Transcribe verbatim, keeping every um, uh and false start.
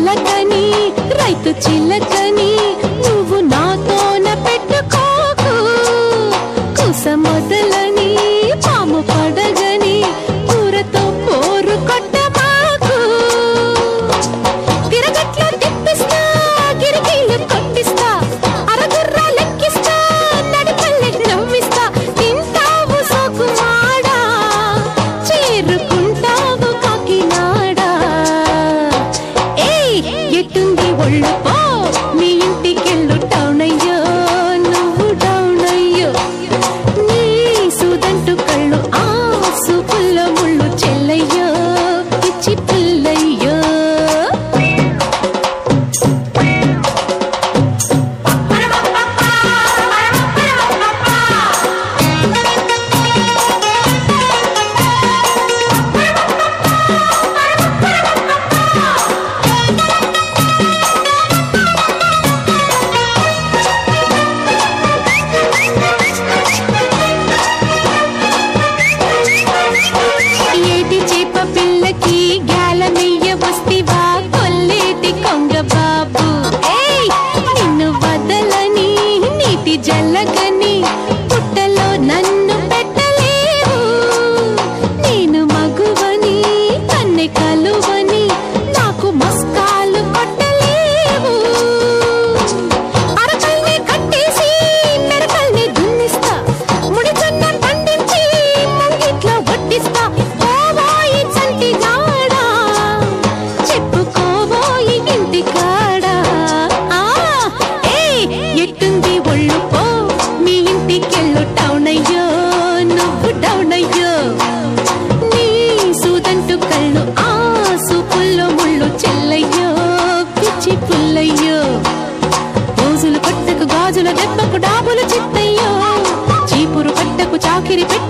పలకని రైతు చిలకని నువ్వు నాతోన పెట్టుకోకు కుస మొదలని పాము పడగని కూరతో పోరు కొట్టమాకు తిరగట్లో తిప్పిస్తా గిరికీలు కొట్టిస్తా అరగుర్రా లెక్కిస్తా నడిపల్లె నవ్విస్తా తింటావు సోకుమాడా చేరుకుంటావు కాకినాడా ఏయ్ ఎట్టుంది ఒళ్ళు పో మీ ఇంటికెళ్ళు టౌన్ అయ్యో నువ్వు డౌన్ అయ్యో నీ సూదంటు కళ్ళు ఆ సూపుల్లో ముళ్ళు చెల్లయ్యో పిచ్చి పిల్లయ్యో ఏటి చేప పిల్లకి గాలమెయ్య వస్తివా కొల్లేటి కొంగ బాబు ఏయ్ నిన్ను వదలని నీటి జల్లగని పుట్టలో నన్ను పెట్టలేవు నేను మగువని కన్నె కలువని నాకు మస్కాలు కొట్టలేవు అరకల్ని కట్టేసి మెరకల్ని దున్నిస్తా ముడిజొన్న పండించి ముంగిట్లో వడ్డిస్తా ఓవోయి చంటిగాడా చెప్పుకోవోయి ఇంటికాడా ఆ ఏయ్ ఎట్టుంది ఒళ్ళు పో మీ ఇంటికెళ్ళు టౌన్ అయ్యో నువ్వు డౌన్ అయ్యో నీ సూదంటు కళ్ళు ఆ సూపుల్లో ముళ్ళు చెల్లయ్యో పిచ్చి పుల్లయ్యో రోజులు పట్టకు గాజుల దెబ్బకు డాబులు చిత్తయ్యో చీపురు పట్టకు చాకిరి పెట్టి